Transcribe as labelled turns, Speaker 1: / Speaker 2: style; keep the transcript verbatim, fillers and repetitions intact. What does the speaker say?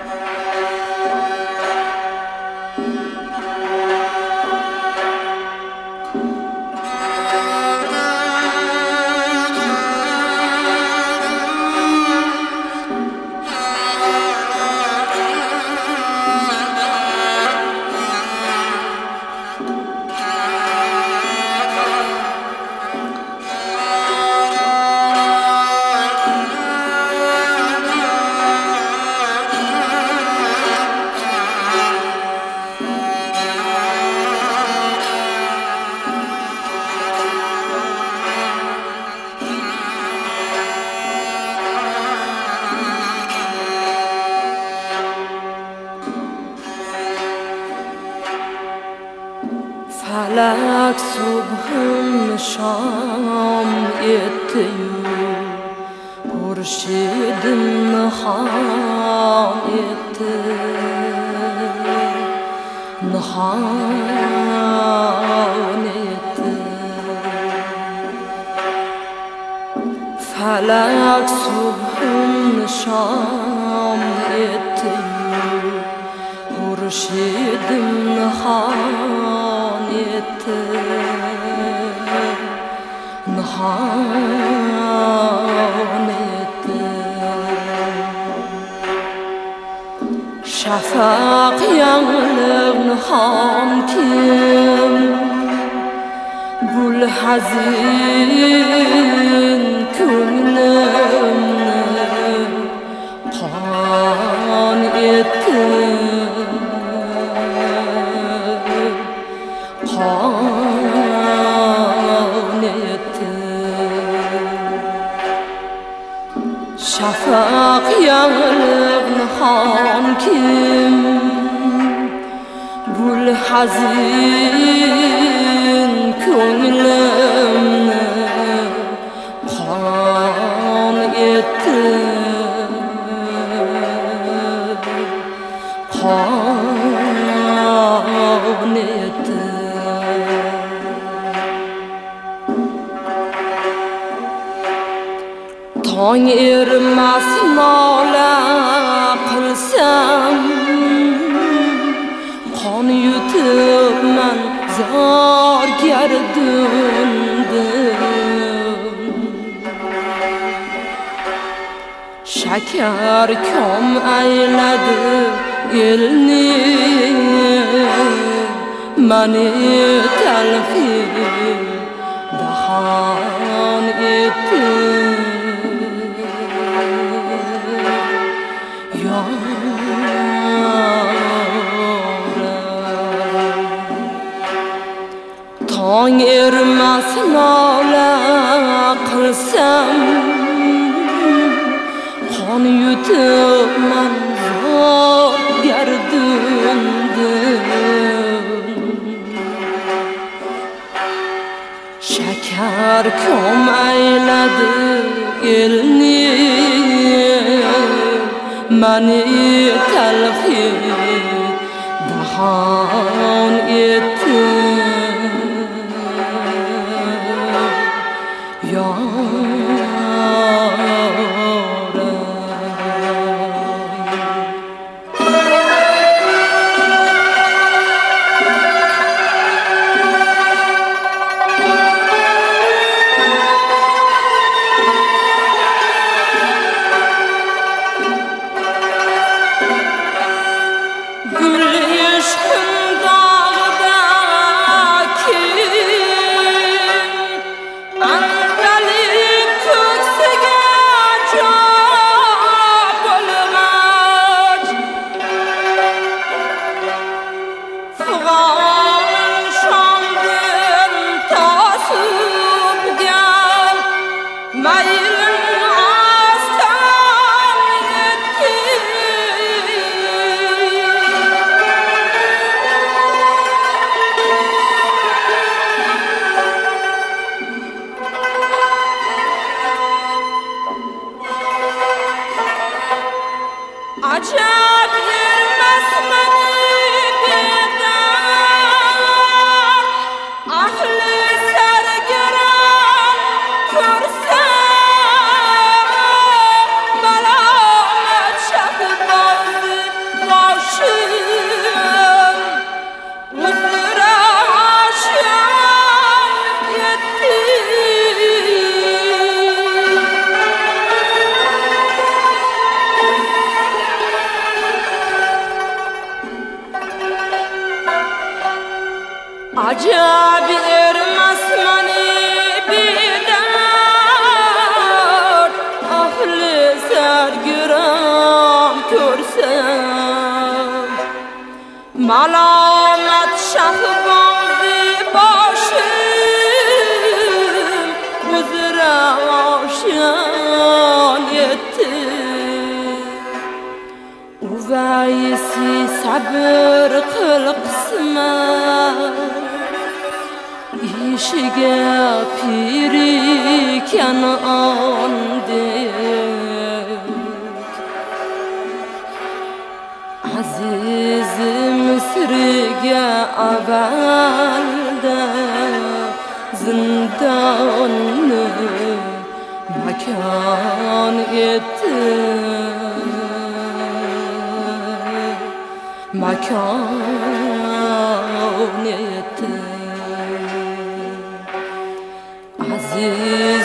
Speaker 1: Falak subhun şam etti Hurşidim nihan etti Nihan etti Falak subhun şam etti Hurşidim nihan etti Nihan etti Şafak yanılır nihan kim Bul hazin könlümni kan etti kan etti Şafak yanılır nihan kim Bul hazin könlümni kan etti kan etti Tong ermas nola qilsam qon yutib man zor gardundim Shakar kom ayladi elni mani talxi dahan etti Tong ermas nola qilsam qon yutib man zor gardundim Shakar kom ayladi elni mani talxi dahan etti Acab yermez beni bedar Ahli sergiren körsem Melamet şehbazı Acab ermez mani bidar ahli sergiram körsem malamat şahbazi başım buzra aşan yetti uvaysi sabır kıl qismat İşige pirik yanandık Aziz Mısır'ga avvalda zindanı makan etti Makan etti Aziz